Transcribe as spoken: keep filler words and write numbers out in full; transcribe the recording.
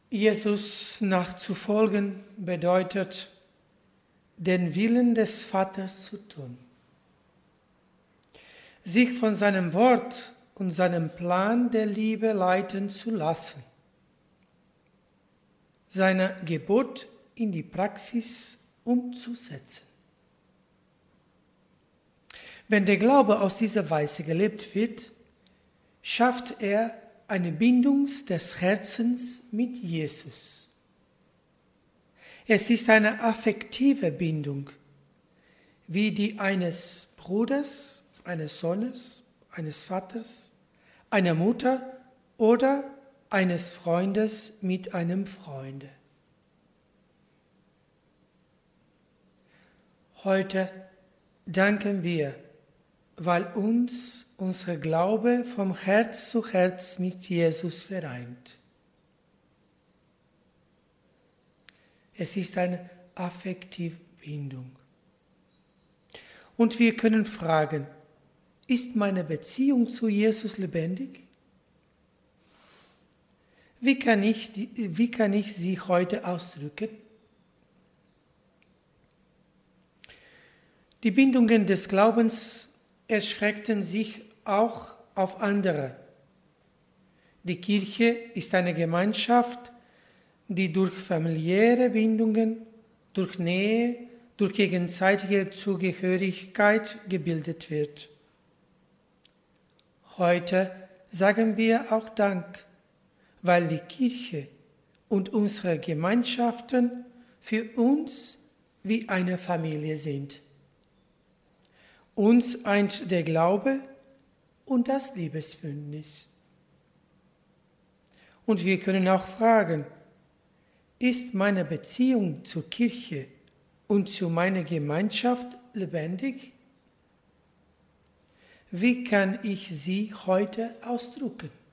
Jesus nachzufolgen bedeutet, den Willen des Vaters zu tun, sich von seinem Wort und seinem Plan der Liebe leiten zu lassen, seine Gebot in die Praxis umzusetzen. Wenn der Glaube aus dieser Weise gelebt wird, schafft er eine Bindung des Herzens mit Jesus. Es ist eine affektive Bindung, wie die eines Bruders, eines Sohnes, eines Vaters, einer Mutter oder eines Freundes mit einem Freunde. Heute danken wir, weil uns unser Glaube vom Herz zu Herz mit Jesus vereint. Es ist eine affektive Bindung. Und wir können fragen, ist meine Beziehung zu Jesus lebendig? Wie kann ich, wie kann ich sie heute ausdrücken? Die Bindungen des Glaubens erstreckten sich auch auf andere. Die Kirche ist eine Gemeinschaft, die durch familiäre Bindungen, durch Nähe, durch gegenseitige Zugehörigkeit gebildet wird. Heute sagen wir auch Dank, weil die Kirche und unsere Gemeinschaften für uns wie eine Familie sind. Uns eint der Glaube und das Liebesbündnis. Und wir können auch fragen, ist meine Beziehung zur Kirche und zu meiner Gemeinschaft lebendig? Wie kann ich sie heute ausdrücken?